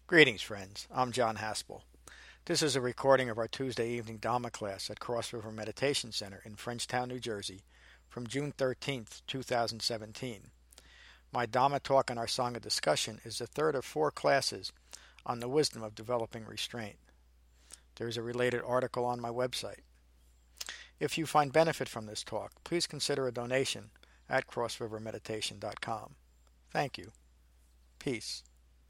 Greetings, friends. I'm John Haspel. This is a recording of our Tuesday evening Dhamma class at Cross River Meditation Center in Frenchtown, New Jersey, from June 13th, 2017. My Dhamma talk and our Sangha discussion is the third of four classes on the wisdom of developing restraint. There is a related article on my website. If you find benefit from this talk, please consider a donation at crossrivermeditation.com. Thank you. Peace.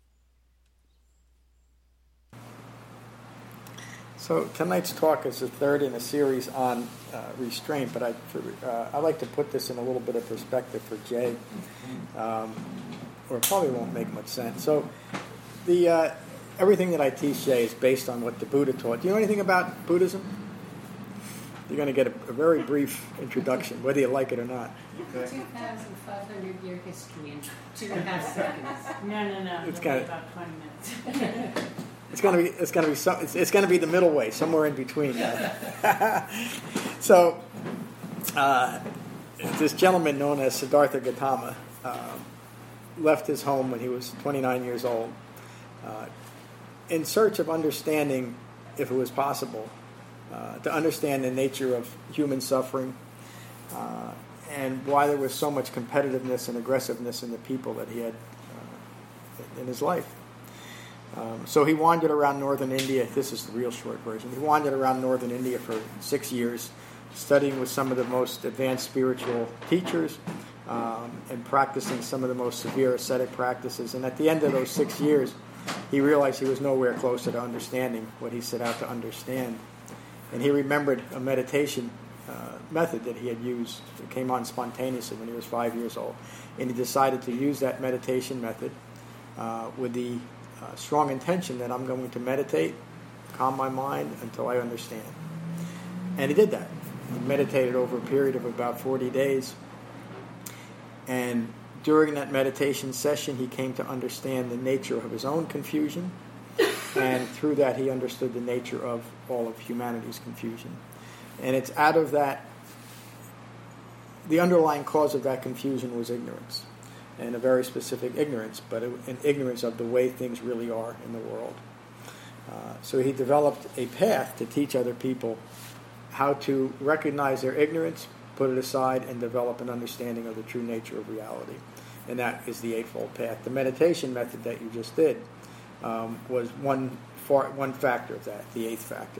So tonight's talk is the third in a series on restraint, but I like to put this in a little bit of perspective for Jay, or it probably won't make much sense. So the everything that I teach Jay is based on what the Buddha taught. Do you know anything about Buddhism? You're going to get a very brief introduction, whether you like it or not. 2,500-year history in 2.5 seconds. No. It's kind of about 20 minutes. It's going to be the middle way, somewhere in between. So, this gentleman known as Siddhartha Gautama left his home when he was 29 years old, in search of understanding, if it was possible, to understand the nature of human suffering and why there was so much competitiveness and aggressiveness in the people that he had in his life. So he wandered around northern India. This is the real short version. He wandered around northern India for 6 years, studying with some of the most advanced spiritual teachers and practicing some of the most severe ascetic practices. And at the end of those 6 years, he realized he was nowhere closer to understanding what he set out to understand. And he remembered a meditation method that he had used. It came on spontaneously when he was 5 years old. And he decided to use that meditation method with the strong intention that I'm going to meditate, calm my mind until I understand. And he did that. He meditated over a period of about 40 days. And during that meditation session, he came to understand the nature of his own confusion. And through that, he understood the nature of all of humanity's confusion. And it's out of that, the underlying cause of that confusion was ignorance. And a very specific ignorance, but an ignorance of the way things really are in the world. So he developed a path to teach other people how to recognize their ignorance, put it aside, and develop an understanding of the true nature of reality. And that is the Eightfold Path. The meditation method that you just did was one factor of that, the eighth factor.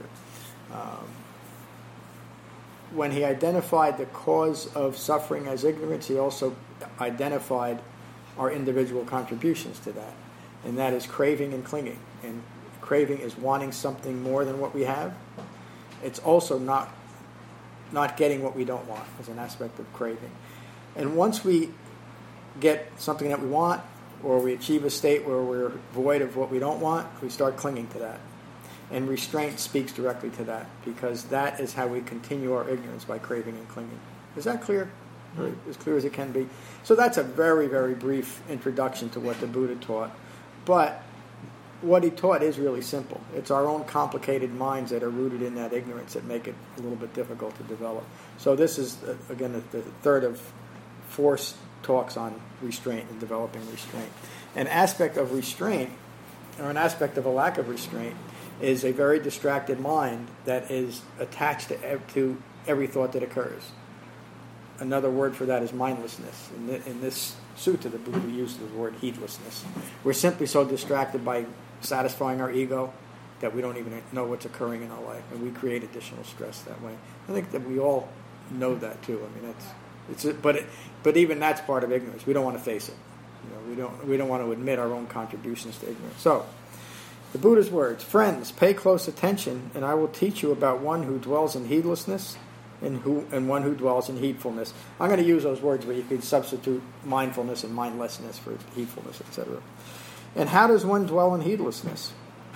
When he identified the cause of suffering as ignorance, he also identified our individual contributions to that. And that is craving and clinging. And craving is wanting something more than what we have. It's also not getting what we don't want as an aspect of craving. And once we get something that we want, or we achieve a state where we're void of what we don't want, we start clinging to that. And restraint speaks directly to that, because that is how we continue our ignorance, by craving and clinging. Is that clear? As clear as it can be. So that's a very, very brief introduction to what the Buddha taught. But what he taught is really simple. It's our own complicated minds that are rooted in that ignorance that make it a little bit difficult to develop. So this is, again, the third of four talks on restraint and developing restraint. An aspect of restraint, or an aspect of a lack of restraint, is a very distracted mind that is attached to every thought that occurs. Another word for that is mindlessness. In this sutta, the Buddha uses the word heedlessness. We're simply so distracted by satisfying our ego that we don't even know what's occurring in our life, and we create additional stress that way. I think that we all know that too. I mean, but even that's part of ignorance. We don't want to face it. We don't want to admit our own contributions to ignorance. So, the Buddha's words: friends, pay close attention, and I will teach you about one who dwells in heedlessness and one who dwells in heedfulness. I'm going to use those words, but you could substitute mindfulness and mindlessness for heedfulness, etc. And how does one dwell in heedlessness?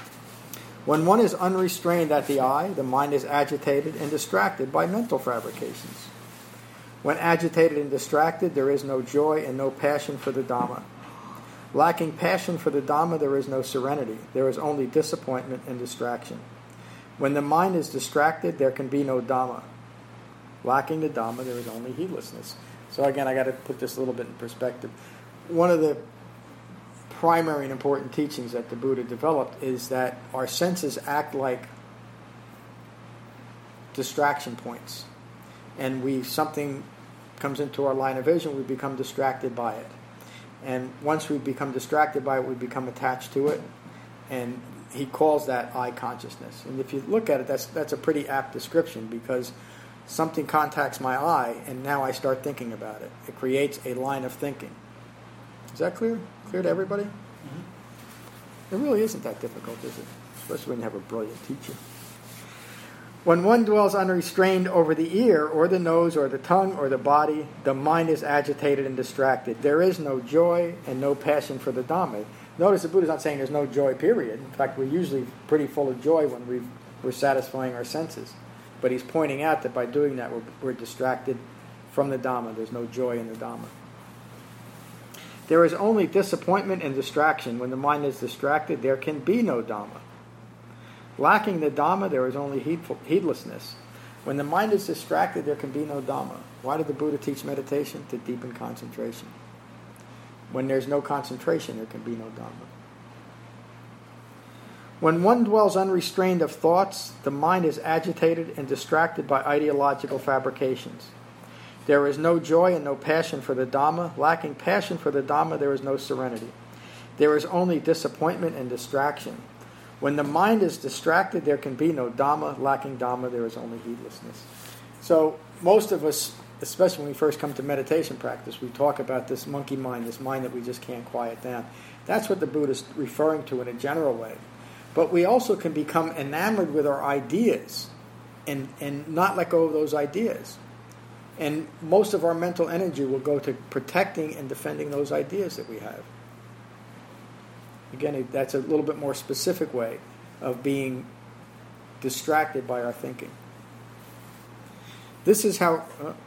When one is unrestrained at the eye, the mind is agitated and distracted by mental fabrications. When agitated and distracted, there is no joy and no passion for the Dhamma. Lacking passion for the Dhamma, there is no serenity. There is only disappointment and distraction. When the mind is distracted, there can be no Dhamma. Lacking the Dhamma, there is only heedlessness. So again, I got to put this a little bit in perspective. One of the primary and important teachings that the Buddha developed is that our senses act like distraction points. And something comes into our line of vision, we become distracted by it. And once we become distracted by it, we become attached to it. And he calls that eye consciousness. And if you look at it, that's a pretty apt description, because something contacts my eye, and now I start thinking about it. It creates a line of thinking. Is that clear? Clear to everybody? Mm-hmm. It really isn't that difficult, is it? Especially when you have a brilliant teacher. When one dwells unrestrained over the ear, or the nose, or the tongue, or the body, the mind is agitated and distracted. There is no joy and no passion for the Dhamma. Notice the Buddha's not saying there's no joy, period. In fact, we're usually pretty full of joy when we're satisfying our senses. But he's pointing out that by doing that, we're distracted from the Dhamma. There's no joy in the Dhamma. There is only disappointment and distraction. When the mind is distracted, there can be no Dhamma. Lacking the Dhamma, there is only heedlessness. When the mind is distracted, there can be no Dhamma. Why did the Buddha teach meditation? To deepen concentration. When there's no concentration, there can be no Dhamma. When one dwells unrestrained of thoughts, the mind is agitated and distracted by ideological fabrications. There is no joy and no passion for the Dhamma. Lacking passion for the Dhamma, there is no serenity. There is only disappointment and distraction. When the mind is distracted, there can be no Dhamma. Lacking Dhamma, there is only heedlessness. So most of us, especially when we first come to meditation practice, we talk about this monkey mind, this mind that we just can't quiet down. That's what the Buddha is referring to in a general way. But we also can become enamored with our ideas and not let go of those ideas. And most of our mental energy will go to protecting and defending those ideas that we have. Again, that's a little bit more specific way of being distracted by our thinking. This is how...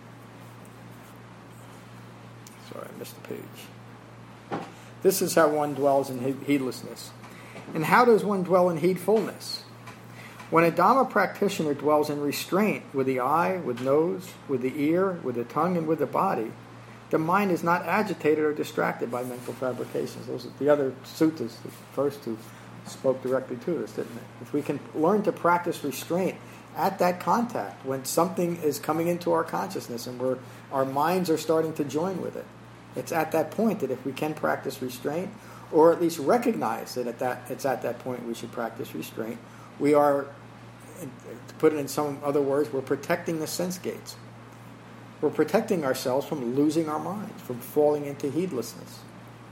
sorry, I missed the page. This is how one dwells in heedlessness. And how does one dwell in heedfulness? When a Dhamma practitioner dwells in restraint with the eye, with nose, with the ear, with the tongue, and with the body, the mind is not agitated or distracted by mental fabrications. Those are the other suttas, the first two, spoke directly to this, didn't they? If we can learn to practice restraint at that contact, when something is coming into our consciousness and our minds are starting to join with it, it's at that point that if we can practice restraint, or at least recognize that it's at that point we should practice restraint, we are, to put it in some other words, we're protecting the sense gates. We're protecting ourselves from losing our minds, from falling into heedlessness.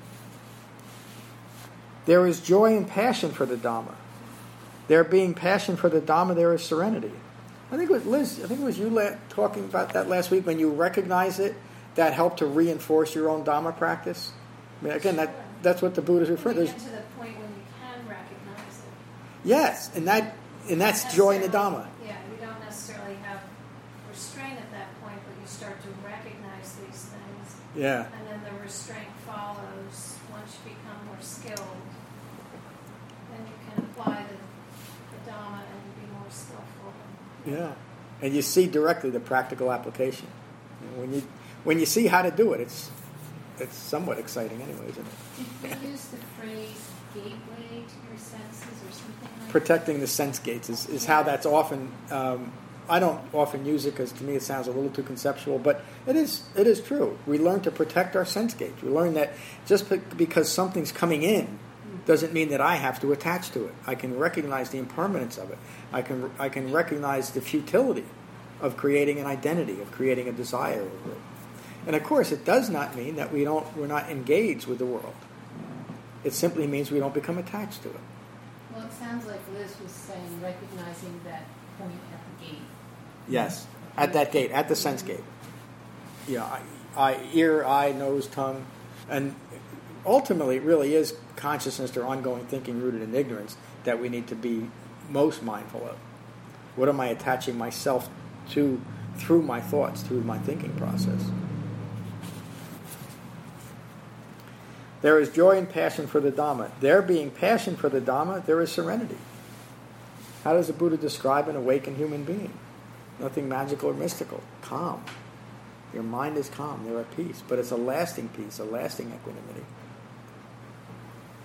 There is joy and passion for the Dhamma. There being passion for the Dhamma, there is serenity. I think it was Liz, I think it was you talking about that last week. When you recognize it, that helped to reinforce your own Dhamma practice. I mean, again, that's what the Buddha is referring to. You get to the point when you can recognize it. Yes, and that's joy in the Dhamma. Yeah, you don't necessarily have restraint at that point, but you start to recognize these things. Yeah. And then the restraint follows once you become more skilled. Then you can apply the Dhamma and be more skillful. Yeah, and you see directly the practical application. When you see how to do it, it's somewhat exciting anyway, isn't it? Did you use the phrase gateway to your senses or something like that? Protecting the sense gates is how that's often... I don't often use it because to me it sounds a little too conceptual, but it is true. We learn to protect our sense gates. We learn that just because something's coming in doesn't mean that I have to attach to it. I can recognize the impermanence of it. I can recognize the futility of creating an identity, of creating a desire over it. And of course, it does not mean that we're not engaged with the world. It simply means we don't become attached to it. Well, it sounds like Liz was saying recognizing that point at the gate. Yes, at that gate, at the sense gate. Yeah, ear, eye, nose, tongue. And ultimately, it really is consciousness or ongoing thinking rooted in ignorance that we need to be most mindful of. What am I attaching myself to through my thoughts, through my thinking process? There is joy and passion for the Dhamma. There being passion for the Dhamma, there is serenity. How does the Buddha describe an awakened human being? Nothing magical or mystical. Calm. Your mind is calm. They're at peace. But it's a lasting peace, a lasting equanimity.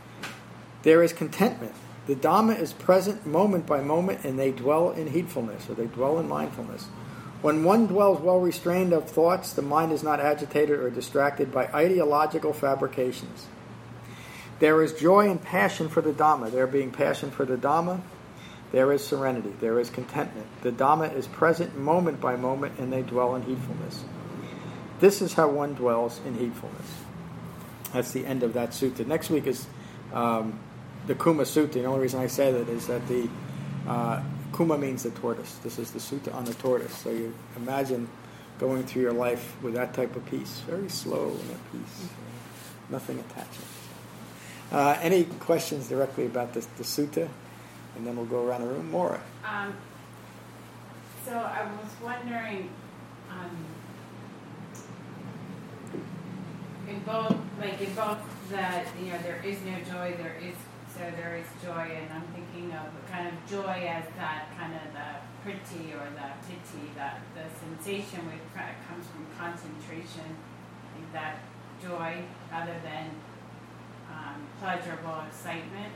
There is contentment. The Dhamma is present moment by moment, and they dwell in heedfulness, or they dwell in mindfulness. When one dwells well restrained of thoughts, the mind is not agitated or distracted by ideological fabrications. There is joy and passion for the Dhamma. There being passion for the Dhamma, there is serenity. There is contentment. The Dhamma is present moment by moment, and they dwell in heedfulness. This is how one dwells in heedfulness. That's the end of that sutta. Next week is the Kuma Sutta. The only reason I say that is that the Kuma means the tortoise. This is the sutta on the tortoise. So you imagine going through your life with that type of peace, very slow and at peace, nothing attaching. Any questions directly about the sutta? And then we'll go around the room. Maura. So I was wondering, in both that there is no joy, there is joy, and I'm thinking of kind of joy as that kind of the priti or the piti, that the sensation which comes from concentration, I think that joy rather than pleasurable excitement.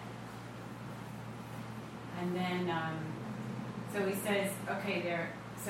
And then, so he says, okay,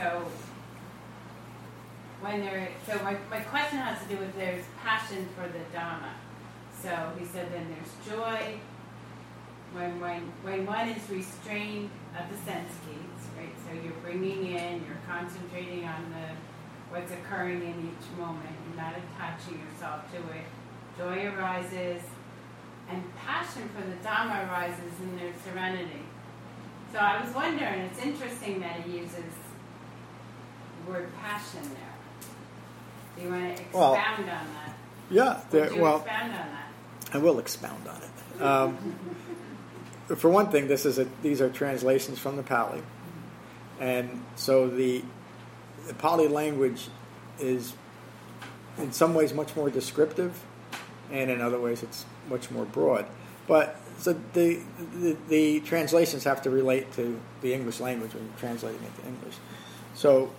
my question has to do with there's passion for the Dhamma. So he said then there's joy when one is restrained at the sense gates, right? So you're bringing in, you're concentrating on what's occurring in each moment. You're not attaching yourself to it. Joy arises, and passion for the Dhamma arises in their serenity. So I was wondering, it's interesting that he uses the word passion there. Do you want to expound on that? Yeah. Expound on that? I will expound on it. For one thing, these are translations from the Pali. And so the Pali language is in some ways much more descriptive, and in other ways it's much more broad. But so the translations have to relate to the English language when you're translating it to English. So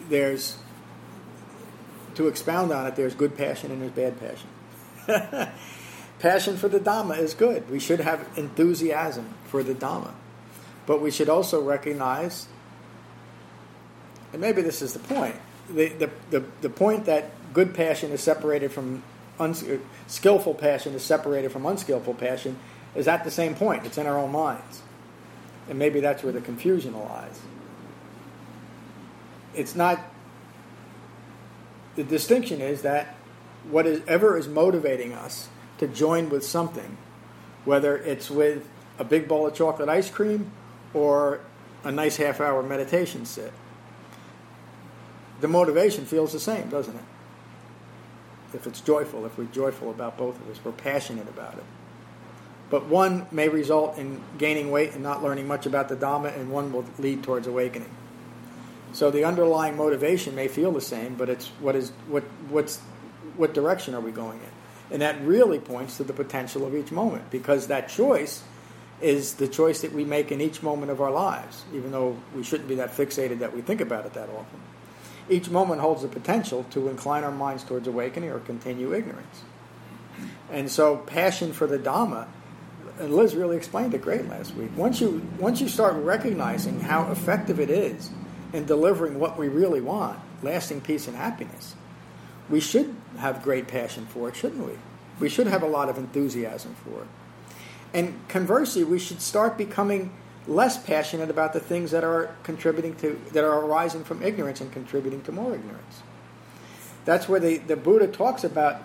to expound on it, there's good passion and there's bad passion. Passion for the Dhamma is good. We should have enthusiasm for the Dhamma. But we should also recognize, and maybe this is the point, the point that good passion is separated from skillful passion is separated from unskillful passion is at the same point. It's in our own minds. And maybe that's where the confusion lies. It's not... The distinction is that whatever is motivating us to join with something, whether it's with a big bowl of chocolate ice cream or a nice half-hour meditation sit, the motivation feels the same, doesn't it? If it's joyful, if we're joyful about both of us, we're passionate about it. But one may result in gaining weight and not learning much about the Dhamma, and one will lead towards awakening. So the underlying motivation may feel the same, but it's what direction are we going in? And that really points to the potential of each moment, because that choice is the choice that we make in each moment of our lives, even though we shouldn't be that fixated that we think about it that often. Each moment holds the potential to incline our minds towards awakening or continue ignorance. And so passion for the Dhamma, and Liz really explained it great last week, once you start recognizing how effective it is in delivering what we really want, lasting peace and happiness, we should have great passion for it, shouldn't we? We should have a lot of enthusiasm for it. And conversely, we should start becoming less passionate about the things that are arising from ignorance and contributing to more ignorance. That's where the Buddha talks about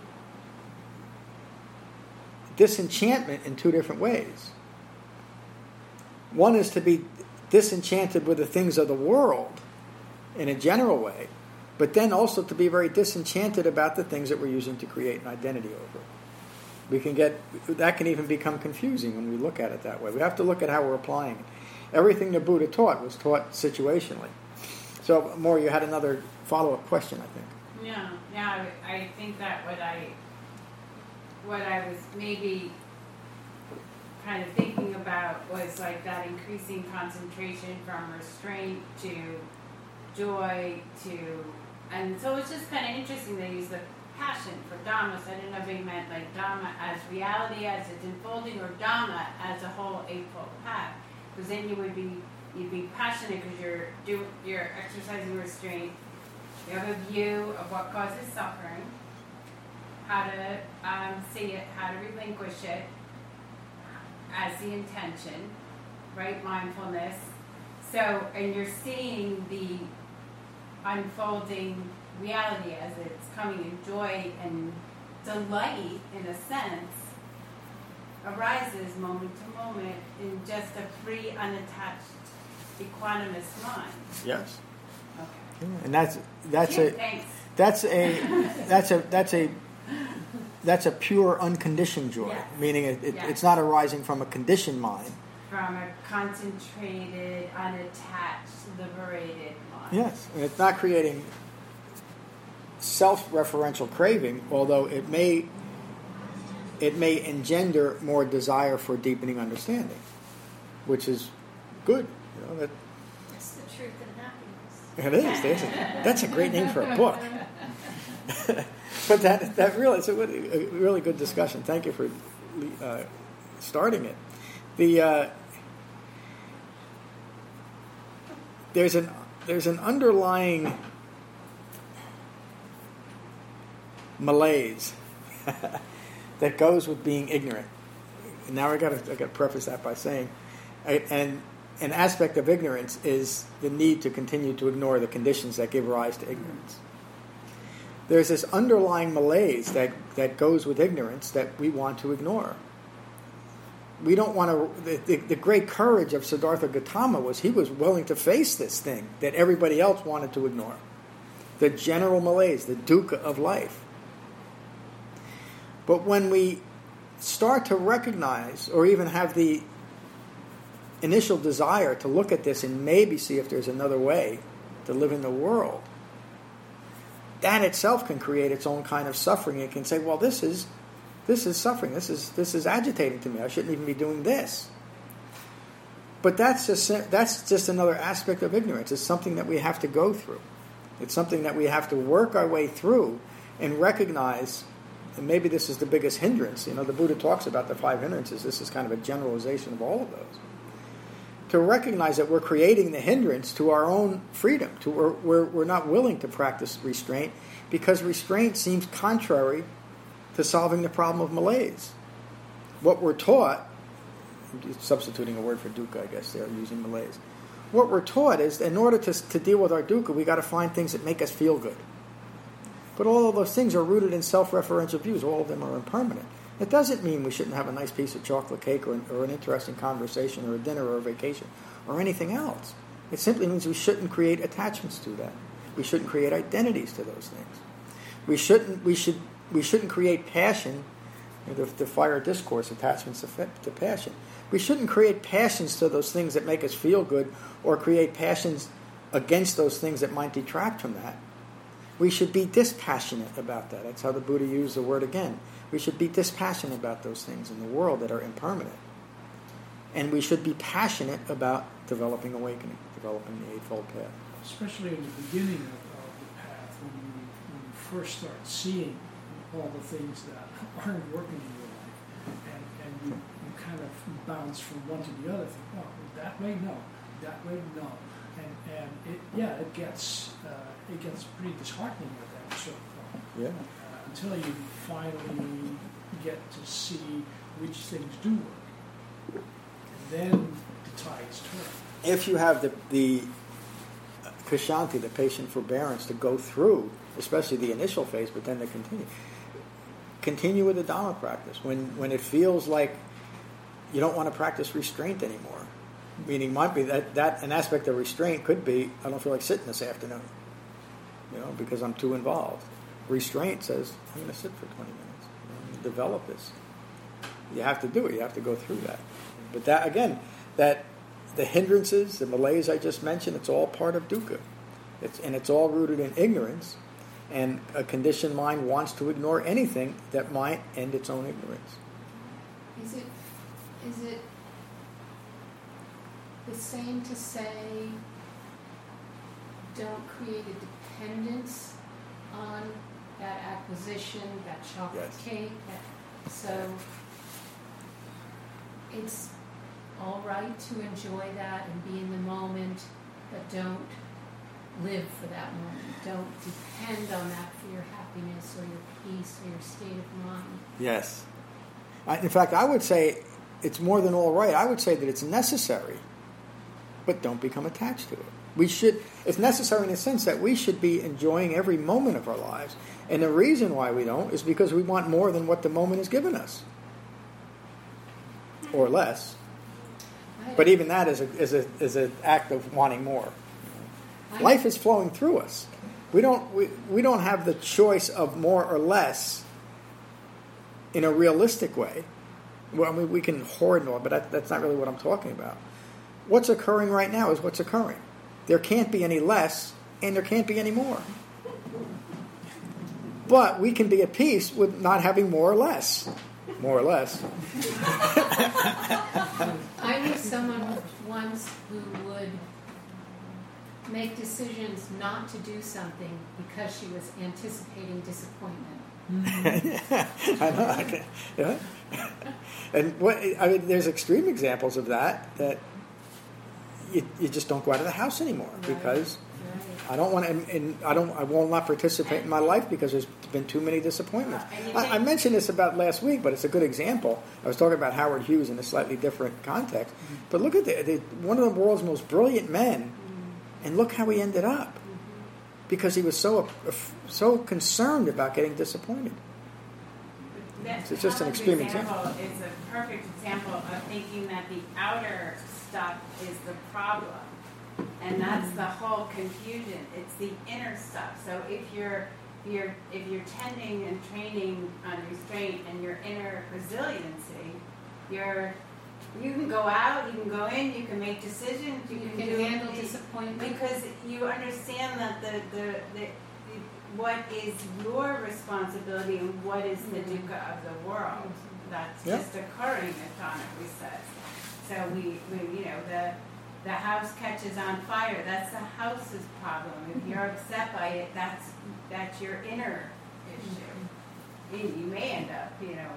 disenchantment in two different ways. One is to be disenchanted with the things of the world in a general way, but then also to be very disenchanted about the things that we're using to create an identity over. That can even become confusing when we look at it that way. We have to look at how we're applying it. Everything the Buddha taught was taught situationally. So, Maura, you had another follow-up question, I think. Yeah. I think that what I was maybe kind of thinking about was like that increasing concentration from restraint to joy to, and so it's just kind of interesting they use the passion for Dhamma, so I didn't know if he meant like Dhamma as reality as it's unfolding, or Dhamma as a whole Eightfold Path. Because then you'd be passionate because you're exercising restraint. You have a view of what causes suffering, how to see it, how to relinquish it as the intention, right? Mindfulness. So, and you're seeing the unfolding reality as it's coming in joy and delight, in a sense, arises moment to moment in just a free, unattached, equanimous mind. Yes. Okay. Yeah, and that's Phew, a thanks. that's a pure unconditioned joy, Yes. meaning Yes. it's not arising from a conditioned mind. From a concentrated, unattached, liberated mind. Yes, and it's not creating self-referential craving, although it may engender more desire for deepening understanding, which is good. It's the truth and happiness. It is. That's a great name for a book. But that really is a really good discussion. Thank you for starting it. There's an underlying malaise that goes with being ignorant. And now I got to preface that by saying, and an aspect of ignorance is the need to continue to ignore the conditions that give rise to ignorance. There's this underlying malaise that goes with ignorance that we want to ignore. We don't want to. The great courage of Siddhartha Gautama was he was willing to face this thing that everybody else wanted to ignore. The general malaise, the dukkha of life. But when we start to recognize or even have the initial desire to look at this and maybe see if there's another way to live in the world, that itself can create its own kind of suffering. It can say, well, this is suffering. This is agitating to me. I shouldn't even be doing this. But that's just another aspect of ignorance. It's something that we have to go through. It's something that we have to work our way through and recognize. And maybe this is the biggest hindrance. The Buddha talks about the 5 hindrances. This is kind of a generalization of all of those. To recognize that we're creating the hindrance to our own freedom. We're not willing to practice restraint because restraint seems contrary to solving the problem of malaise. What we're taught, substituting a word for dukkha, I guess they're using malaise. What we're taught is in order to deal with our dukkha, we got to find things that make us feel good. But all of those things are rooted in self-referential views. All of them are impermanent. It doesn't mean we shouldn't have a nice piece of chocolate cake or an interesting conversation or a dinner or a vacation or anything else. It simply means we shouldn't create attachments to that. We shouldn't create identities to those things. We shouldn't create passion. The fire discourse, attachments to passion. We shouldn't create passions to those things that make us feel good or create passions against those things that might detract from that. We should be dispassionate about that. That's how the Buddha used the word again. We should be dispassionate about those things in the world that are impermanent. And we should be passionate about developing awakening, developing the Eightfold Path. Especially in the beginning of the path, when you first start seeing all the things that aren't working in your life, and you kind of bounce from one to the other, think, oh, that way, no, that way, no. And it gets pretty disheartening at that certain point. Yeah. Until you finally get to see which things do work. And then the tides turn. If you have the kshanti, the patient forbearance, to go through, especially the initial phase, but then to continue with the Dhamma practice. When it feels like you don't want to practice restraint anymore. Meaning might be that an aspect of restraint could be, I don't feel like sitting this afternoon, because I'm too involved. Restraint says, I'm going to sit for 20 minutes. Develop this. You have to do it. You have to go through that. But that, again, that the hindrances, the malaise I just mentioned, it's all part of dukkha. It's all rooted in ignorance. And a conditioned mind wants to ignore anything that might end its own ignorance. Is it the same to say don't create a dependence on that acquisition, that chocolate Yes. cake. So it's all right to enjoy that and be in the moment, but don't live for that moment. Don't depend on that for your happiness or your peace or your state of mind. Yes. In fact, I would say it's more than all right. I would say that it's necessary, but don't become attached to it. It's necessary in the sense that we should be enjoying every moment of our lives. And the reason why we don't is because we want more than what the moment has given us. Or less. But even that is an act of wanting more. Life is flowing through us. We don't have the choice of more or less in a realistic way. Well, I mean, we can hoard and all, but that's not really what I'm talking about. What's occurring right now is what's occurring. There can't be any less, and there can't be any more. But we can be at peace with not having more or less. More or less. I knew someone once who would make decisions not to do something because she was anticipating disappointment. I know. Yeah. And there's extreme examples of that you just don't go out of the house anymore because I don't want to, and I will not participate in my life because there's been too many disappointments. I mentioned this about last week, but it's a good example. I was talking about Howard Hughes in a slightly different context, but look at one of the world's most brilliant men, and look how he ended up because he was so concerned about getting disappointed. It's just an extreme example. It's a perfect example of thinking that the outer stuff is the problem. And that's the whole confusion. It's the inner stuff. So if you're tending and training on restraint and your inner resiliency, you can go out, you can go in, you can make decisions, you can handle disappointment because you understand that the what is your responsibility and what is the dukkha of the world that's just occurring, as Jonathan says. So we the house catches on fire. That's the house's problem. If you're upset by it, that's your inner issue. You may end up,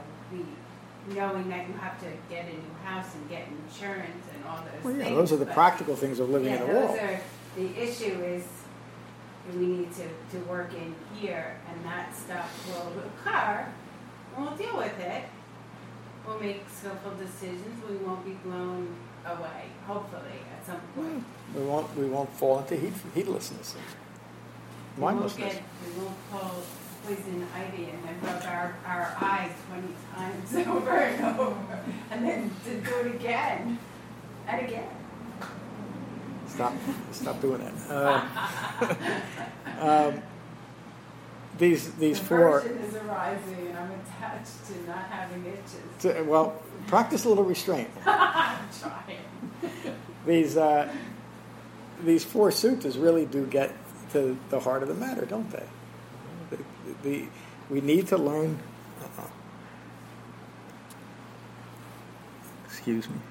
knowing that you have to get a new house and get insurance and all those things. Those are the practical things of living in a world. The issue is we need to work in here, and that stuff will occur. We'll deal with it. We'll make skillful decisions. We won't be blown away, hopefully, at some point. We won't fall into heedlessness, mindlessness. We won't pull poison ivy and then rub our eyes 20 times over and over, and then to do it again and again. Stop doing that. These four. Aversion is arising, and I'm attached to not having itches. Well, practice a little restraint. I'm trying. These four suttas really do get to the heart of the matter, don't they? We need to learn. Excuse me.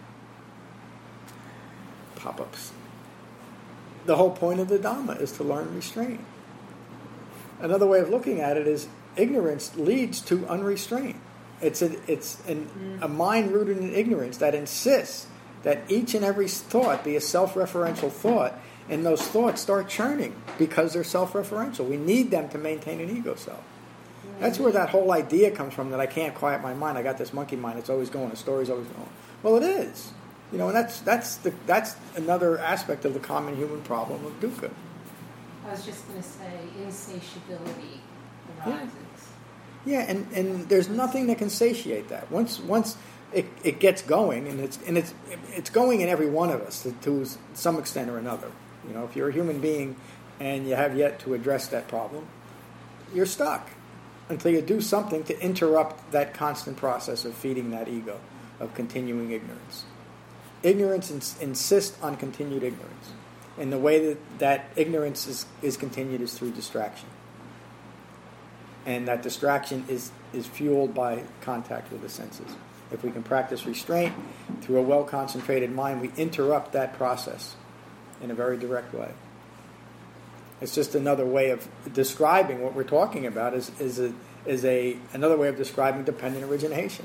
Pop-ups. The whole point of the Dhamma is to learn restraint. Another way of looking at it is ignorance leads to unrestraint. It's a mind rooted in ignorance that insists that each and every thought be a self-referential thought, and those thoughts start churning because they're self-referential. We need them to maintain an ego self. That's where that whole idea comes from, that I can't quiet my mind. I got this monkey mind. It's always going. The story's always going. Well, it is. And that's another aspect of the common human problem of dukkha. I was just going to say insatiability arises. Yeah, and there's nothing that can satiate that. Once it gets going, and it's going in every one of us to some extent or another. If you're a human being and you have yet to address that problem, you're stuck until you do something to interrupt that constant process of feeding that ego, of continuing ignorance. Ignorance insists on continued ignorance. And the way that ignorance is continued is through distraction. And that distraction is fueled by contact with the senses. If we can practice restraint through a well-concentrated mind, we interrupt that process in a very direct way. It's just another way of describing what we're talking about. Another way of describing dependent origination,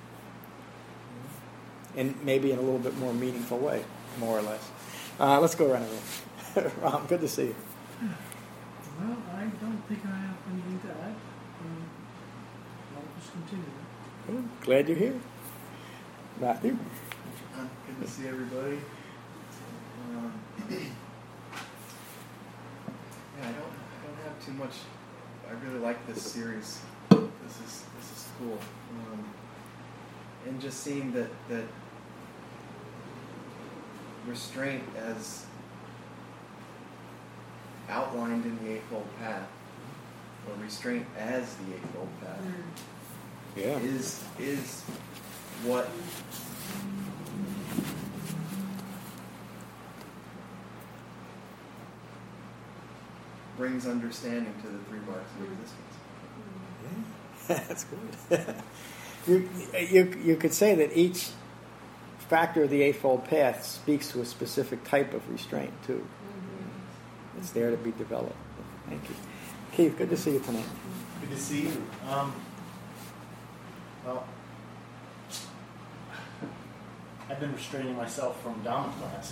and maybe in a little bit more meaningful way, more or less. Let's go around the room. Ram, good to see you. Well, I don't think I have anything to add. I'll just continue. Good. Glad you're here. Matthew? Good to see everybody. I don't have too much. I really like this series. This is cool. And just seeing that restraint as outlined in the Eightfold Path, or restraint as the Eightfold Path, is what brings understanding to the three marks of existence. That's good. You could say that each factor of the Eightfold Path speaks to a specific type of restraint too. It's there to be developed. Thank you. Keith, good to see you tonight. Good to see you. Well, I've been restraining myself from Dhamma class.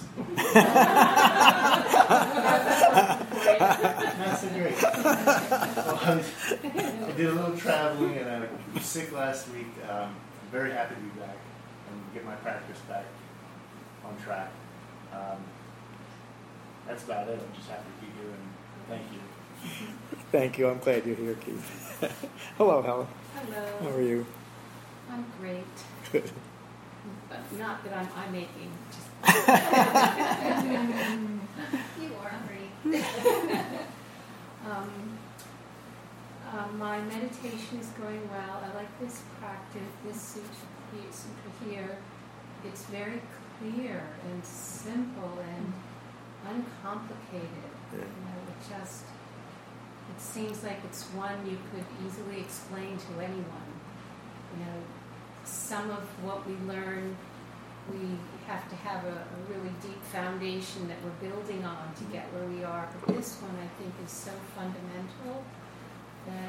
Not so great. Well, I did a little traveling and I was sick last week. I'm very happy to be back and get my practice back on track. That's about it. I'm just happy to be here and thank you. Thank you. I'm glad you're here, Keith. Hello, Helen. Hello. How are you? I'm great. Good. But not that I'm making. Just You are free. My meditation is going well. I like this practice, this sutra here. It's very clear and simple and uncomplicated. It seems like it's one you could easily explain to anyone. Some of what we learn, we have to have a really deep foundation that we're building on to get where we are. But this one, I think, is so fundamental that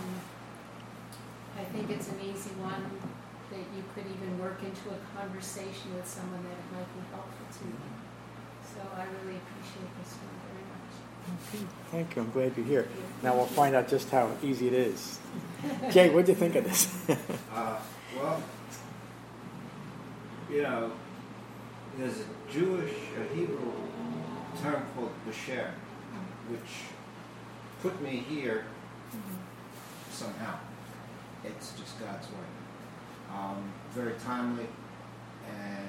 I think it's an easy one that you could even work into a conversation with someone that it might be helpful to. So I really appreciate this one very much. Thank you. I'm glad you're here. Now we'll find out just how easy it is. Jay, what do you think of this? Well, there's a Hebrew term called basher, which put me here somehow. It's just God's way. Very timely, and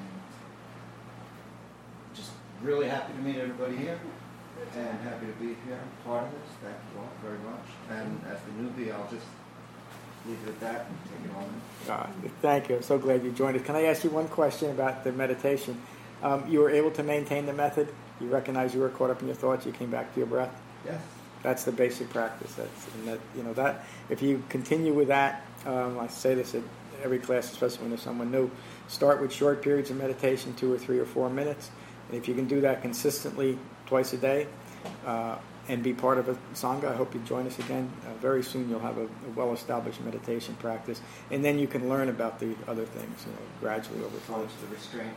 just really happy to meet everybody here, and happy to be here, part of this. Thank you all very much. And as the newbie, I'll just leave it at that and take it on. Thank you. I'm so glad you joined us. Can I ask you one question about the meditation? You were able to maintain the method? You recognize you were caught up in your thoughts? You came back to your breath? Yes. That's the basic practice. That if you continue with that, I say this at every class, especially when there's someone new, start with short periods of meditation, 2 or 3 or 4 minutes. And if you can do that consistently twice a day, and be part of a Sangha, I hope you join us again. Very soon you'll have a well-established meditation practice. And then you can learn about the other things gradually over time. The restraint.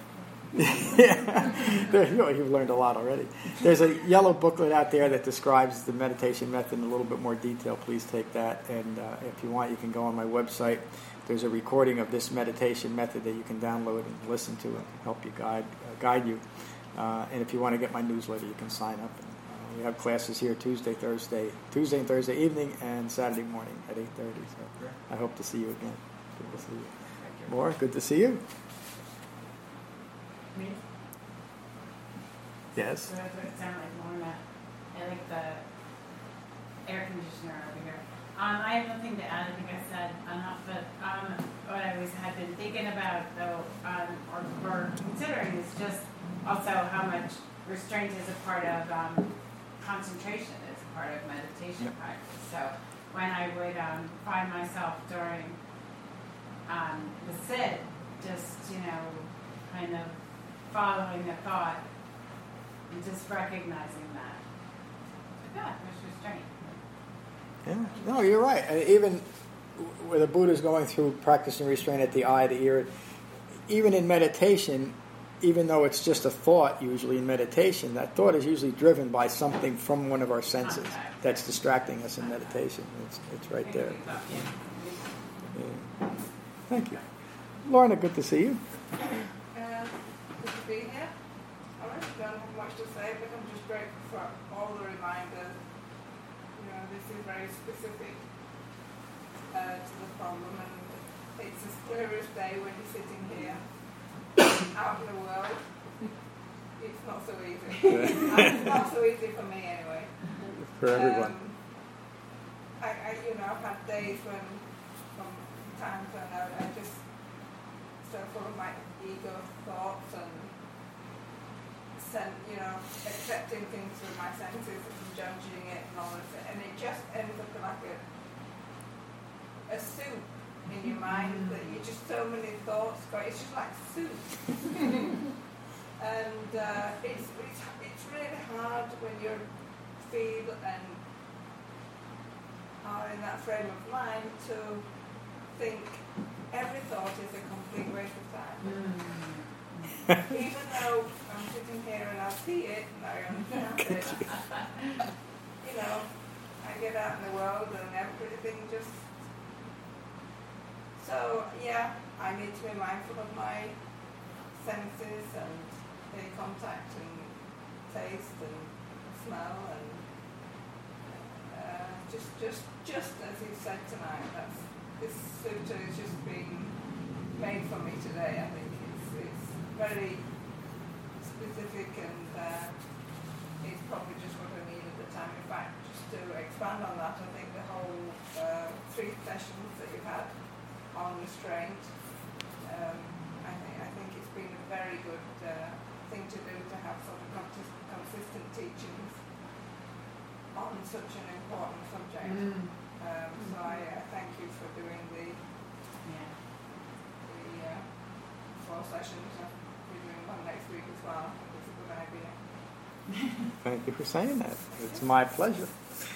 You've learned a lot already. There's a yellow booklet out there that describes the meditation method in a little bit more detail. Please take that. And if you want, you can go on my website. There's a recording of this meditation method that you can download and listen to and help you guide you. And if you want to get my newsletter, you can sign up. We have classes here Tuesday and Thursday evening, and Saturday morning at 8:30. So I hope to see you again. Good to see you. More, good to see you. Me? Yes. So that's what it sounded like Lorna. I like the air conditioner over here. I have nothing to add. I think I said enough, but what I had been thinking about, though, or considering is just also how much restraint is a part of concentration, is a part of meditation practice. So when I would find myself during the sit, just, kind of following the thought and just recognizing that. path, which is restraint. Yeah. No, you're right. And even where the Buddha's going through practicing restraint at the eye, the ear, even in meditation, even though it's just a thought usually in meditation, that thought is usually driven by something from one of our senses that's distracting us in meditation. It's right there. Yeah. Thank you. Lorna, good to see you. Good to be here. I really don't have much to say, but I'm just grateful for all the reminders. You know, this is very specific to the problem, and it's as clear as day when you're sitting here out in the world. It's not so easy. It's not so easy for me anyway. For everyone. I've had days when, from time to another, I just so full of my ego thoughts and accepting things through my senses and judging it and all this, and it just ends up like a soup in your mind that you just so many thoughts go. It's just like soup, and it's really hard when you feel and are in that frame of mind to think every thought is a complete waste of time. Even though I'm sitting here and I see it and I understand it, I get out in the world and everything just... So, yeah, I need to be mindful of my senses and the contact and taste and smell and just as you said tonight, this sutta is just being made for me today. I think it's very specific and it's probably just what I need at the time. In fact, just to expand on that, I think the whole 3 sessions that you've had on restraint, I think it's been a very good thing to do, to have sort of consistent teachings on such an important subject. So I thank you for doing the 4 sessions. I'll be doing one next week as well. I think it's a good idea. Thank you for saying that. It's my pleasure.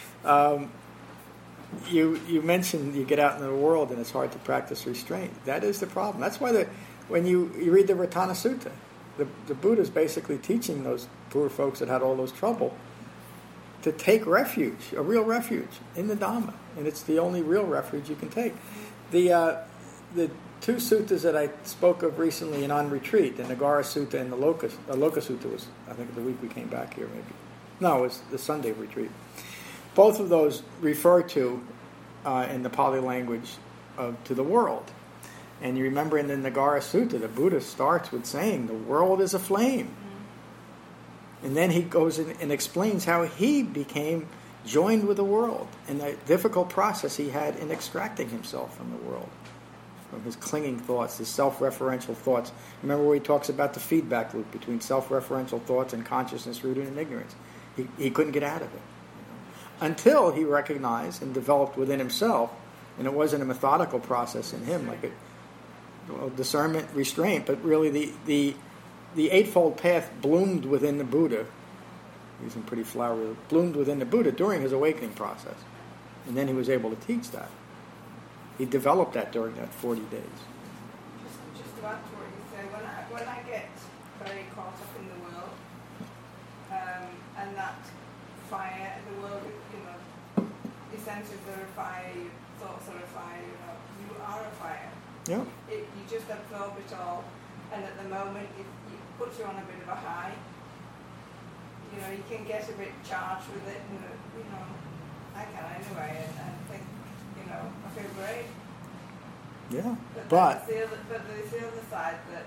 You mentioned you get out in the world and it's hard to practice restraint. That is the problem. That's why when you read the Ratana Sutta, the Buddha's basically teaching those poor folks that had all those trouble to take refuge, a real refuge, in the Dhamma. And it's the only real refuge you can take. The 2 suttas that I spoke of recently and on retreat, the Nagara Sutta and the Loka Sutta was, I think, the week we came back here, maybe. No, it was the Sunday retreat. Both of those refer to, in the Pali language, to the world. And you remember in the Nagara Sutta, the Buddha starts with saying, the world is a flame. And then he goes in and explains how he became joined with the world and the difficult process he had in extracting himself from the world, from his clinging thoughts, his self-referential thoughts. Remember where he talks about the feedback loop between self-referential thoughts and consciousness rooted in ignorance. He couldn't get out of it. Until he recognized and developed within himself, and it wasn't a methodical process in him, like discernment, restraint, but really the Eightfold Path bloomed within the Buddha, using pretty flowery, bloomed within the Buddha during his awakening process. And then he was able to teach that. He developed that during that 40 days. Just to add to what you say, when I get very caught up in the world, and that fire, the world, your senses are a fire, your thoughts are a fire, you are a fire. Yeah. You just absorb it all, and at the moment it puts you on a bit of a high. You can get a bit charged with it, and I can anyway, and think, I feel great. Yeah, but there's the other side that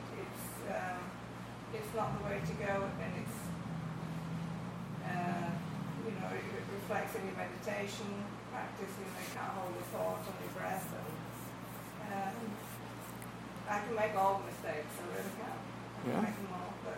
it's not the way to go, and it's it reflects in your meditation practice. You can't hold a thought on your breath, and I can make all the mistakes. I really can. I can make them all, but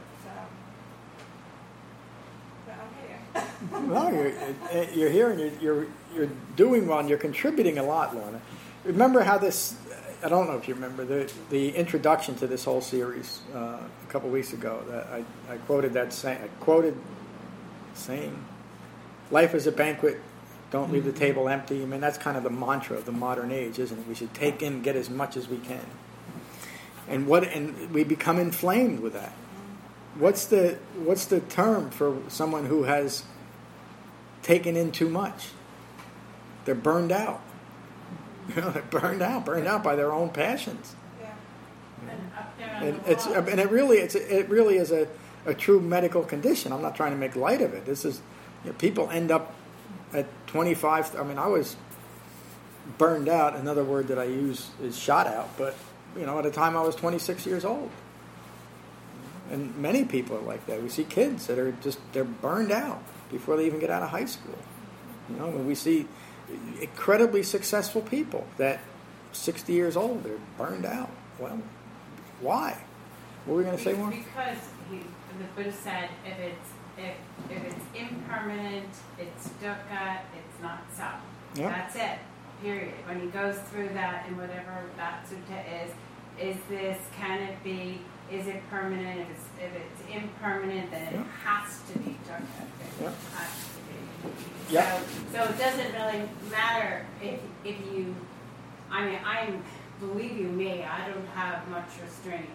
I'm here. No, you're here, and you're doing well, and you're contributing a lot, Lorna. Remember how this? I don't know if you remember the introduction to this whole series a couple weeks ago. That I quoted that saying. I quoted saying. life is a banquet. Don't leave the table empty. I mean, that's kind of the mantra of the modern age, isn't it? We should take in, get as much as we can. And we become inflamed with that. What's the term for someone who has taken in too much? They're burned out. They're burned out by their own passions. Yeah. And up there on And the wall. it really is a true medical condition. I'm not trying to make light of it. This is, people end up at 25. I mean, I was burned out. Another word that I use is shot out. But at the time I was 26 years old. And many people are like that. We see kids that are they're burned out before they even get out of high school. When we see incredibly successful people that 60 years old, they're burned out. Well, why? What were we going to say more? Because the Buddha said, if it's impermanent, it's dukkha, it's not self. Yep. That's it. Period. When he goes through that in whatever that sutta is this, can it be, is it permanent? If it's impermanent, then it has to be dukkha. It has to be. Yep. So it doesn't really matter if you, believe you me, I don't have much restraint,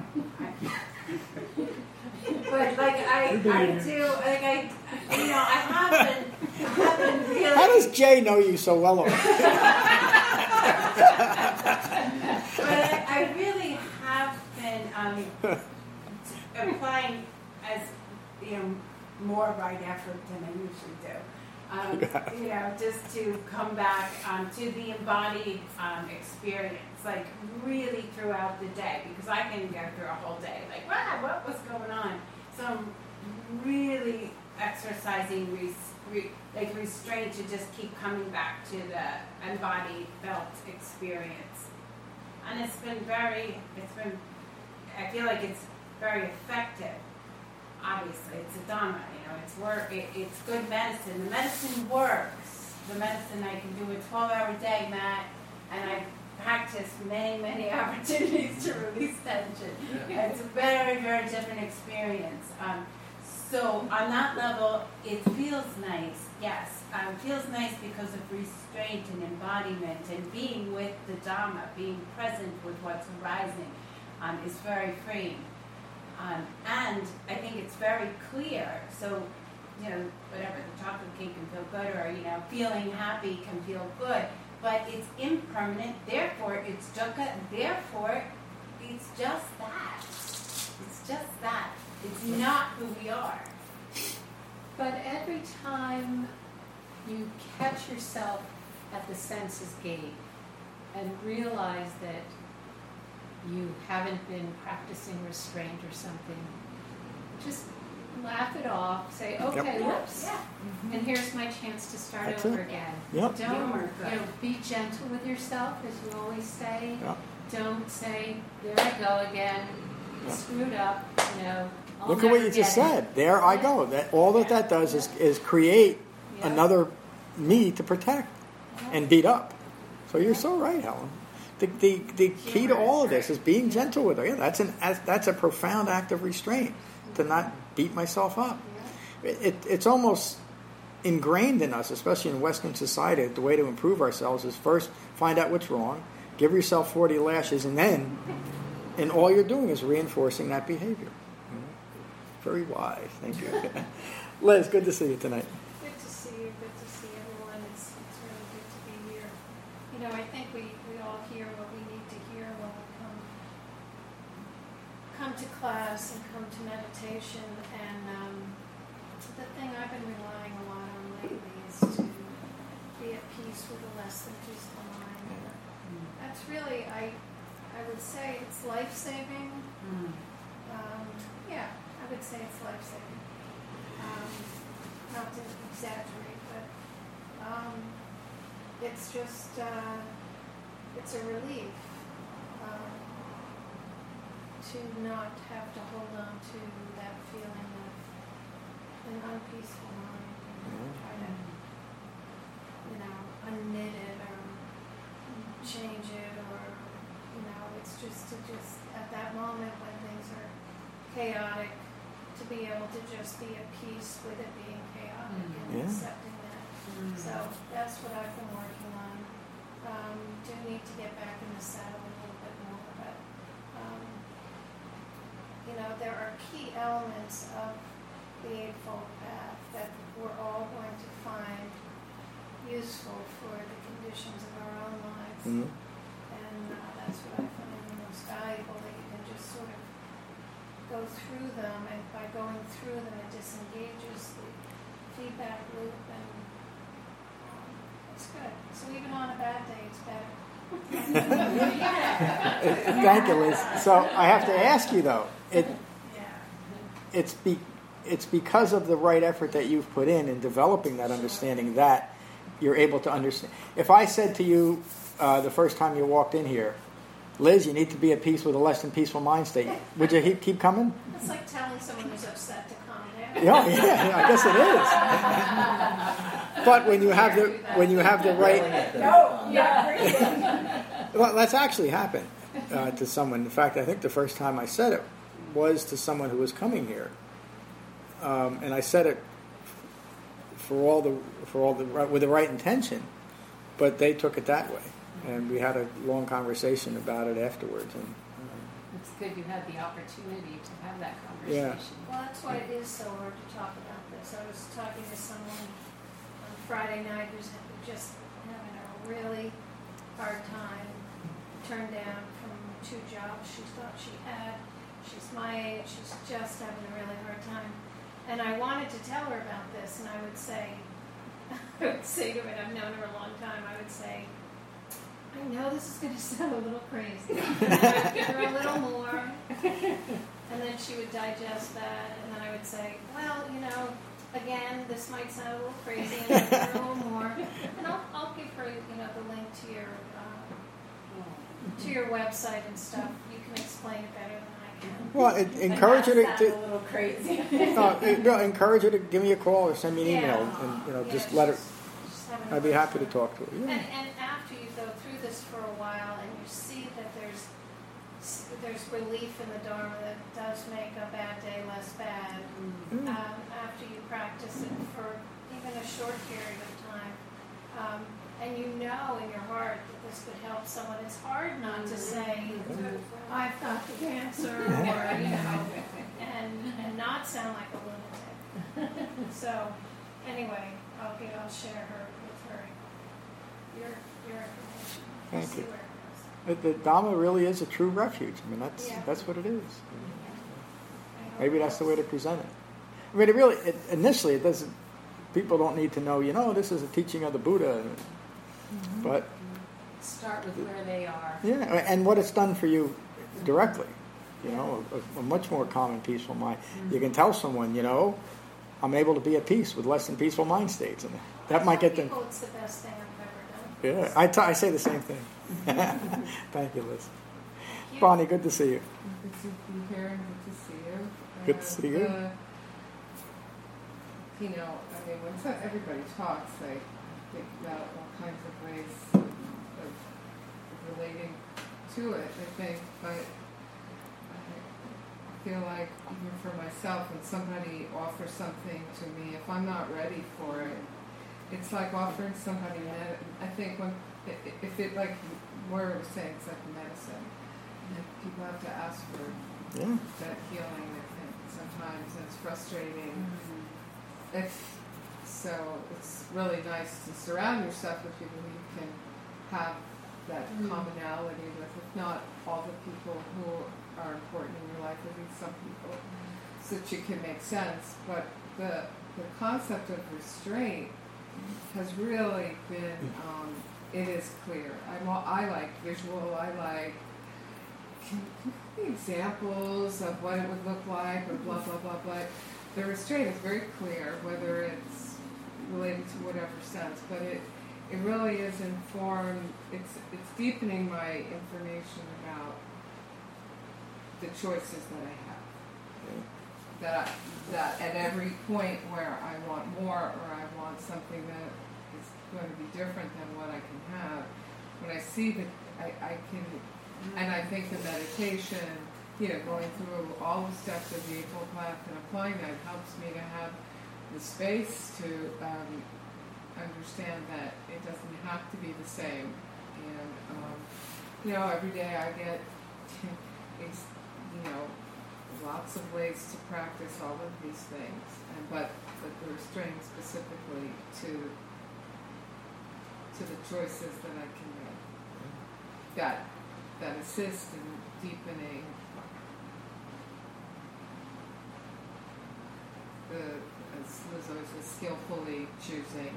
But I do, I haven't really. How does Jay know you so well? But I really have been applying as more right effort than I usually do. Just to come back to the embodied experience, like really throughout the day, because I can go through a whole day like, wow, what was going on? So I'm really exercising restraint to just keep coming back to the embodied felt experience. And I feel like it's very effective. Obviously, it's a Dhamma, it's good medicine. The medicine works. The medicine, I can do a 12-hour day, Matt, and I practice many, many opportunities to release tension. Yeah. It's a very, very different experience. So on that level, it feels nice, yes. It feels nice because of restraint and embodiment and being with the Dhamma, being present with what's arising is very freeing. And I think it's very clear. So, whatever, the chocolate cake can feel good, or, feeling happy can feel good. But it's impermanent, therefore it's dukkha, therefore it's just that. It's just that. It's not who we are. But every time you catch yourself at the senses gate and realize that you haven't been practicing restraint or something, just laugh it off, say, okay, whoops, and here's my chance to start That's over it. again. Yep. Don't, be gentle with yourself, as you always say. Yep. Don't say, there I go again, screwed up, I'll Look at what never you get just it. said. There I go. That does is create another me to protect and beat up. So you're so right, Helen. The key to all of this is being gentle with her. Yeah, that's a profound act of restraint, to not beat myself up. It's almost ingrained in us, especially in Western society. The way to improve ourselves is first find out what's wrong, give yourself 40 lashes, and all you're doing is reinforcing that behavior. Very wise. Thank you. Liz, good to see you tonight. Good to see you. Good to see everyone. It's really good to be here. I think we all hear what we need to hear when we come to class and come to meditation. And the thing I've been relying a lot on lately is to be at peace with a less than peaceful mind. That's really, I would say it's life-saving. I would say it's life-saving. Not to exaggerate, but it's just, it's a relief to not have to hold on to that feeling of an unpeaceful mind and try to, unknit it or change it, or, it's just at that moment when things are chaotic, to be able to just be at peace with it being chaotic and Yeah. accepting that. So that's what I've been working on. Do need to get back in the saddle a little bit more, but there are key elements of the Eightfold Path that we're all going to find useful for the conditions of our own lives. Mhm. And that's what I find the most valuable, that you can just sort of go through them, and by going through them it disengages the feedback loop, and it's good. So even on a bad day, it's better. Thank you, Liz. So I have to ask you though, it's because of the right effort that you've put in developing that understanding that you're able to understand. If I said to you the first time you walked in here, Liz, you need to be at peace with a less than peaceful mind state, would you keep coming? It's like telling someone who's upset to calm down. Yeah, I guess it is. But when you have the right, well, that's actually happened to someone. In fact, I think the first time I said it was to someone who was coming here, and I said it with the right intention, but they took it that way, and we had a long conversation about it afterwards. And It's good you had the opportunity to have that conversation. Well, that's why it is so hard to talk about this. I was talking to someone on Friday night who's just having a really hard time, turned down from 2 jobs she thought she had. She's my age. She's just having a really hard time. And I wanted to tell her about this, and I would say to her, I've known her a long time, I would say, I know this is going to sound a little crazy. I'd give her a little more, and then she would digest that, and then I would say, well, again, this might sound a little crazy, and I'll give her a little more, and I'll give her, the link to your website and stuff. You can explain it better than I can. well, encourage her a to little crazy. encourage her to give me a call or send me an email, and just let her. Just having a I'd be hard happy to time. talk to her. Yeah. And after you go through this for a while and you see that there's relief in the Dharma that does make a bad day less bad, after you practice it for even a short period of time, and you know in your heart that this could help someone, it's hard not to say, I've got the answer, or, and not sound like a lunatic. So, anyway, I'll share her with her your information. Thank See you. where it goes. The Dhamma really is a true refuge. I mean, that's what it is. I hope Maybe it that's the way helps. to present it. I mean, initially it doesn't. People don't need to know. This is a teaching of the Buddha, but Start with where they are. yeah, and what it's done for you directly. A much more calm and peaceful mind. You can tell someone, I'm able to be at peace with less than peaceful mind states, and that might get them. People, it's the best thing I've ever done. Yeah, I say the same thing. Thank you, Liz. Bonnie, good to see you. Good to be here and good to see you. Good to see you. When everybody talks, I think about all kinds of ways of relating to it, I think, but I feel like even for myself, when somebody offers something to me, if I'm not ready for it, it's like offering somebody I think if it, like Moira was saying, it's like medicine. And people have to ask for that healing, I think, sometimes, and it's frustrating. So it's really nice to surround yourself with people who you can have that commonality with, if not all the people who are important in your life, at least some people, so that you can make sense. But the concept of restraint has really been, it is clear. I like visual, I like examples of what it would look like, or blah, blah, blah, blah. The restraint is very clear, whether it's related to whatever sense, but it really is informed, it's deepening my information about the choices that I have. That at every point where I want more, or I want something that is going to be different than what I can have, when I see that I can, and I think the meditation going through all the steps of the Eightfold Path and applying that helps me to have the space to understand that it doesn't have to be the same. And, every day I get, lots of ways to practice all of these things, but the restraint specifically to the choices that I can make that assist in deepening as Liz always says, skillfully choosing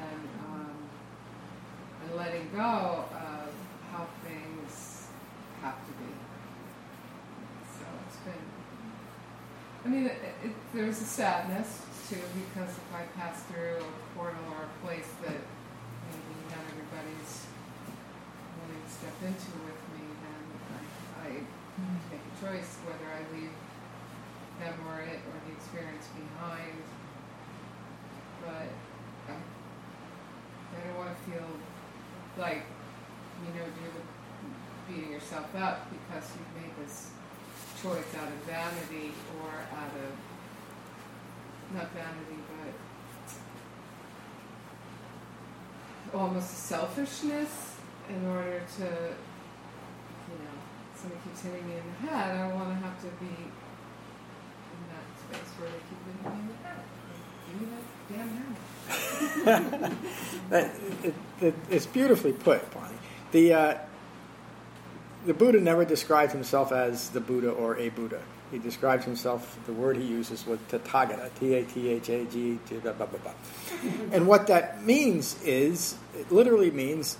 and letting go of how things have to be. So it's been, there's a sadness too, because if I pass through a portal or a place that maybe not everybody's willing to step into with me, then I make a choice whether I leave them or it or the experience behind. But I don't want to feel like, you're beating yourself up because you've made this choice out of vanity or out of, not vanity, but almost a selfishness in order to, somebody keeps hitting me in the head. I don't want to have to be in that space where they keep hitting me in the head. Give me that damn hammer. It's beautifully put, Bonnie. The Buddha never described himself as the Buddha or a Buddha. He describes himself, the word he uses was Tathagata, T-A-T-H-A-G, blah, blah, blah. And what that means is, it literally means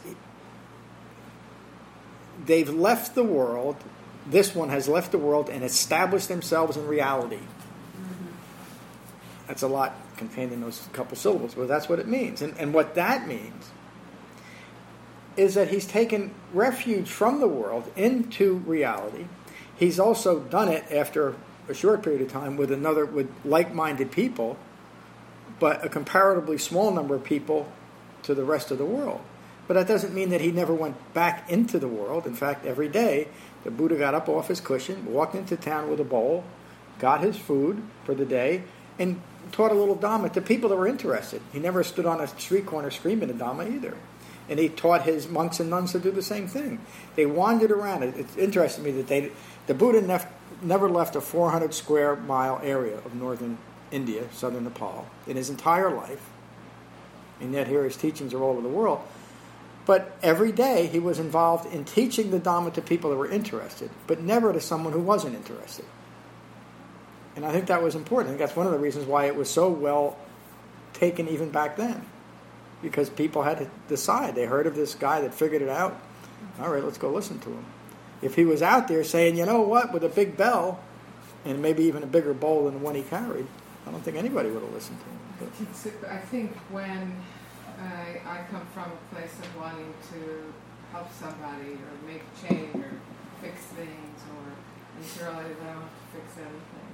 they've left the world, this one has left the world and established themselves in reality. That's a lot contained in those couple syllables, but that's what it means. And what that means is that he's taken refuge from the world into reality. He's also done it after a short period of time with like-minded people, but a comparatively small number of people to the rest of the world. But that doesn't mean that he never went back into the world. In fact, every day, the Buddha got up off his cushion, walked into town with a bowl, got his food for the day, and taught a little Dhamma to people that were interested. He never stood on a street corner screaming a Dhamma either. And he taught his monks and nuns to do the same thing. They wandered around. It's interesting to me that the Buddha never left a 400 square mile area of northern India, southern Nepal, in his entire life. And yet here his teachings are all over the world. But every day he was involved in teaching the Dhamma to people that were interested, but never to someone who wasn't interested. And I think that was important. I think that's one of the reasons why it was so well taken even back then. Because people had to decide. They heard of this guy that figured it out. All right, let's go listen to him. If he was out there saying, you know what, with a big bell, and maybe even a bigger bowl than the one he carried, I don't think anybody would have listened to him. I think when I come from a place of wanting to help somebody or make change or fix things, or realize I don't have to fix anything.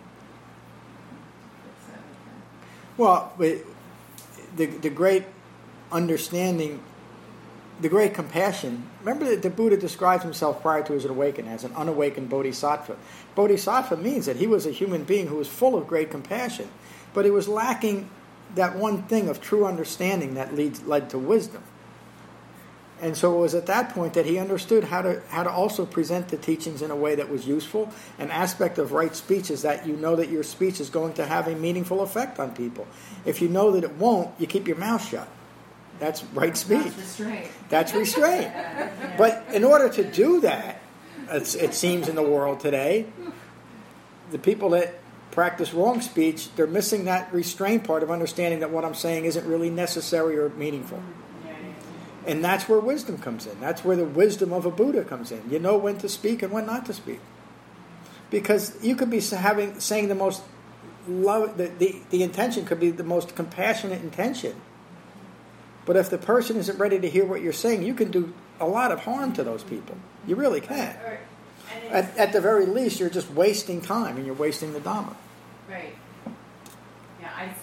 Well, the great understanding, the great compassion. Remember that the Buddha describes himself prior to his awakening as an unawakened bodhisattva. Bodhisattva means that he was a human being who was full of great compassion, but he was lacking that one thing of true understanding that led to wisdom. And so it was at that point that he understood how to also present the teachings in a way that was useful. An aspect of right speech is that you know that your speech is going to have a meaningful effect on people. If you know that it won't, you keep your mouth shut. That's right speech. That's restraint. That's restraint. But in order to do that, it seems in the world today, the people that practice wrong speech, they're missing that restraint part of understanding that what I'm saying isn't really necessary or meaningful. And that's where wisdom comes in. That's where the wisdom of a Buddha comes in. You know when to speak and when not to speak. Because you could be saying the most love, the intention could be the most compassionate intention. But if the person isn't ready to hear what you're saying, you can do a lot of harm to those people. You really can. At the very least, you're just wasting time and you're wasting the Dhamma. Right. Yeah,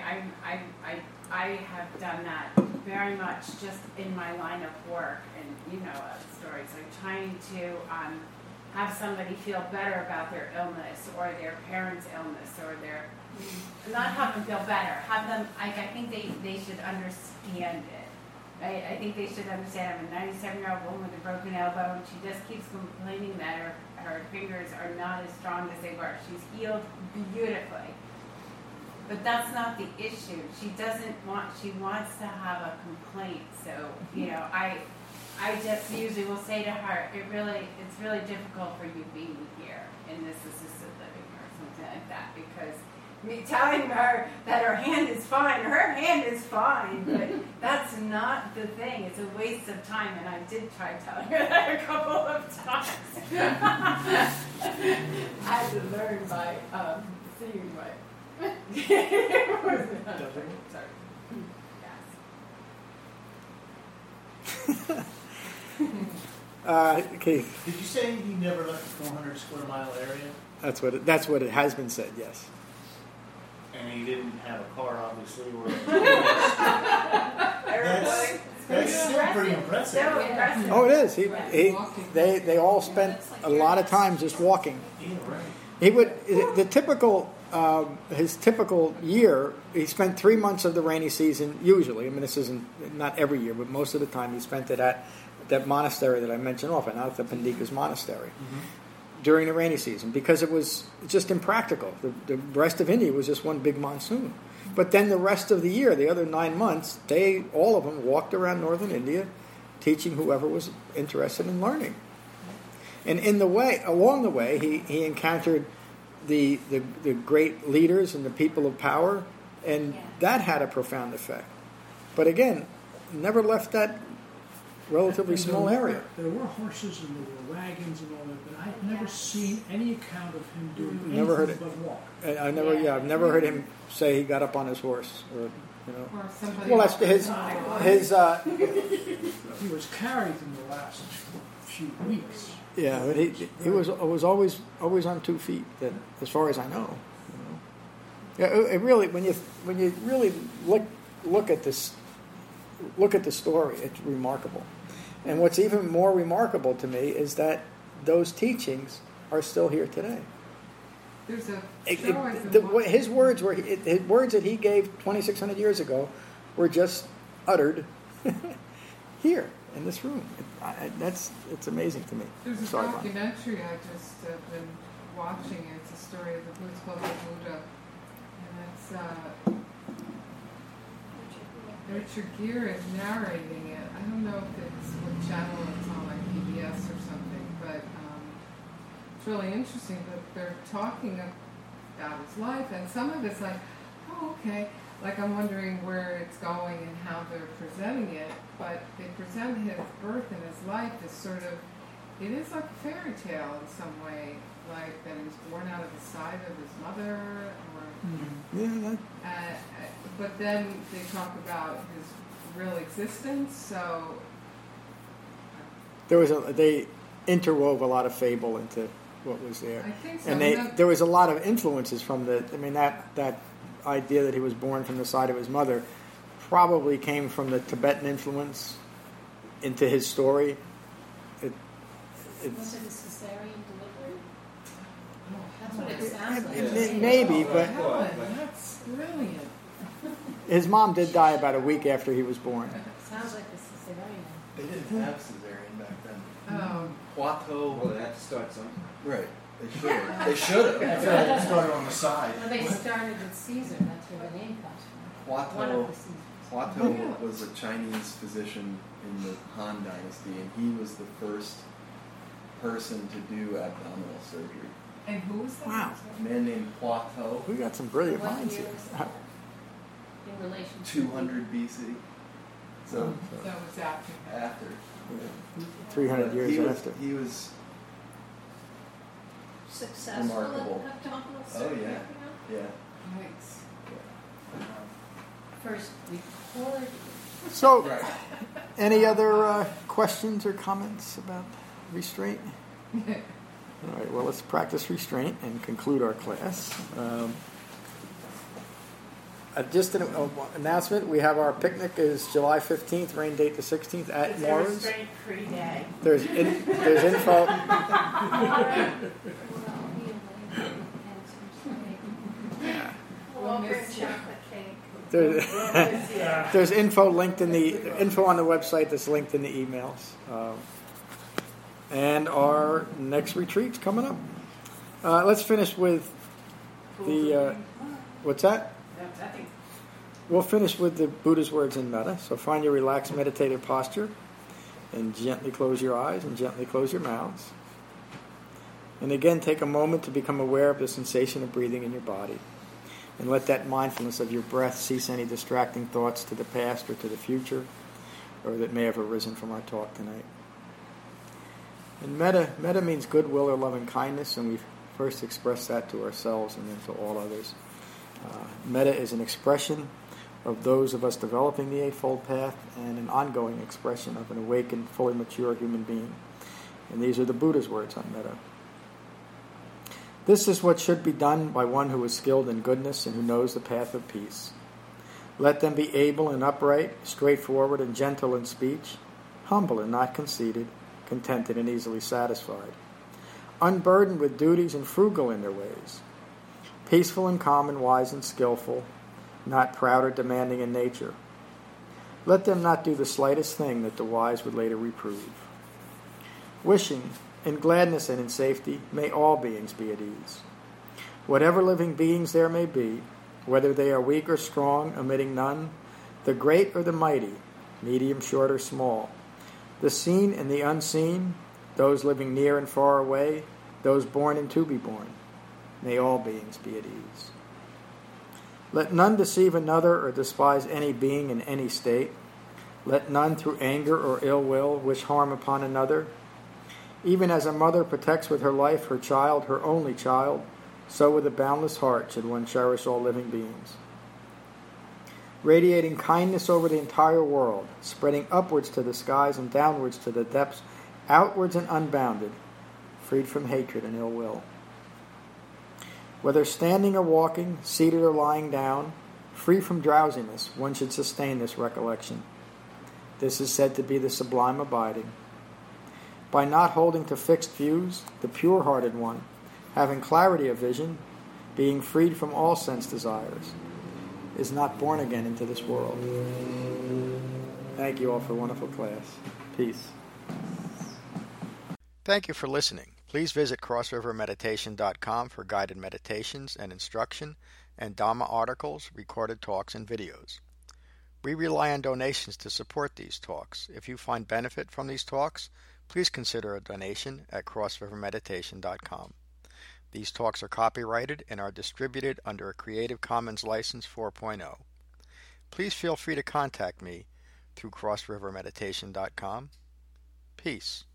I have done that very much just in my line of work, and you know stories. I'm trying to have somebody feel better about their illness or their parents' illness or their, not have them feel better, have them, I think they should understand it. I think they should understand I'm a 97-year-old woman with a broken elbow and she just keeps complaining that her fingers are not as strong as they were. She's healed beautifully. But that's not the issue. She wants to have a complaint. So, I just usually will say to her, it's really difficult for you being here in this assisted living or something like that, because me telling her that her hand is fine, but that's not the thing. It's a waste of time, and I did try telling her that a couple of times. I had to learn by seeing my. Sorry. Keith, Did you say he never left the 400 square mile area? that's what it has been said. Yes. And he didn't have a car, obviously. Or Everybody. that's still pretty impressive. So impressive. Oh, it is. They all spent a lot of time just walking. Yeah, right. He would his typical year. He spent 3 months of the rainy season usually. I mean, this isn't not every year, but most of the time he spent it at that monastery that I mentioned often, out at the Pandikas Monastery, during the rainy season, because it was just impractical. The rest of India was just one big monsoon. But then the rest of the year, the other 9 months, all of them walked around northern India, teaching whoever was interested in learning. And along the way, he encountered the great leaders and the people of power, and that had a profound effect. But again, never left that relatively small area. There were horses and there were wagons and all that, but I've never seen any account of him doing Never heard anything it. but walk. I've never heard him say he got up on his horse, or Or somebody Well, that's his. He was carried in the last few weeks. Yeah, but he was always on 2 feet. That, as far as I know. Yeah, it really when you really look at this, look at the story, it's remarkable. And what's even more remarkable to me is that those teachings are still here today. There's a show His words that he gave 2,600 years ago were just uttered here in this room. It's amazing to me. There's a Sorry, Bonnie. documentary I just have been watching. It's a story of the Buddha, called The Buddha, and it's Richard Gere is narrating it. I don't know if it's what channel it's on, like PBS or something, but it's really interesting that they're talking about his life, and some of it's like, oh, okay. Like, I'm wondering where it's going and how they're presenting it, but they present his birth and his life as sort of, it is like a fairy tale in some way, like that he was born out of the side of his mother, or... Yeah. But then they talk about his real existence, so... They interwove a lot of fable into what was there. I think so. And there was a lot of influences from that idea that he was born from the side of his mother probably came from the Tibetan influence into his story. Was it a cesarean delivery? That's what it sounds like. Maybe, but That's brilliant. his mom did die about a week after he was born. Sounds like a cesarean. They didn't have cesarean back then. Well, Poitou. they had to start something. Right. They should have. They should have. I feel like it started on the side. Well, they started with Caesar. That's where the name comes from. One Poitou. of the Caesars. Poitou was a Chinese physician in the Han Dynasty, and he was the first person to do abdominal surgery. And who was that? Wow. A man named Poitou, We got some brilliant What minds year here. was that? In relation to 200 BC. So So it's after. after. 300 years he was, after. He was, Successful Remarkable. at abdominal Oh, surgery. yeah. yeah. Yikes. first record. So, any other questions or comments about restraint? All right, well, let's practice restraint and conclude our class. Just an announcement, we have our picnic is July 15th, rain date the 16th at It's a Mora's. restraint-free day. There's info. We'll bring chocolate cake. There's info linked in the info on the website that's linked in the emails. And our next retreat's coming up. Let's finish with the what's that? No, nothing. We'll finish with the Buddha's words in metta. So find your relaxed meditative posture and gently close your eyes and gently close your mouths. And again, take a moment to become aware of the sensation of breathing in your body. And let that mindfulness of your breath cease any distracting thoughts to the past or to the future, or that may have arisen from our talk tonight. And metta means goodwill or loving kindness, and we first express that to ourselves and then to all others. Metta is an expression of those of us developing the Eightfold Path and an ongoing expression of an awakened, fully mature human being. And these are the Buddha's words on metta. This is what should be done by one who is skilled in goodness and who knows the path of peace. Let them be able and upright, straightforward and gentle in speech, humble and not conceited, contented and easily satisfied, unburdened with duties and frugal in their ways, peaceful and calm and wise and skillful, not proud or demanding in nature. Let them not do the slightest thing that the wise would later reprove. Wishing, in gladness and in safety, may all beings be at ease. Whatever living beings there may be, whether they are weak or strong, omitting none, the great or the mighty, medium, short, or small, the seen and the unseen, those living near and far away, those born and to be born, may all beings be at ease. Let none deceive another or despise any being in any state. Let none through anger or ill will wish harm upon another. Even as a mother protects with her life her child, her only child, so with a boundless heart should one cherish all living beings. Radiating kindness over the entire world, spreading upwards to the skies and downwards to the depths, outwards and unbounded, freed from hatred and ill will. Whether standing or walking, seated or lying down, free from drowsiness, one should sustain this recollection. This is said to be the sublime abiding. By not holding to fixed views, the pure-hearted one, having clarity of vision, being freed from all sense desires, is not born again into this world. Thank you all for a wonderful class. Peace. Thank you for listening. Please visit crossrivermeditation.com for guided meditations and instruction and Dhamma articles, recorded talks, and videos. We rely on donations to support these talks. If you find benefit from these talks, please consider a donation at crossrivermeditation.com. These talks are copyrighted and are distributed under a Creative Commons License 4.0. Please feel free to contact me through crossrivermeditation.com. Peace.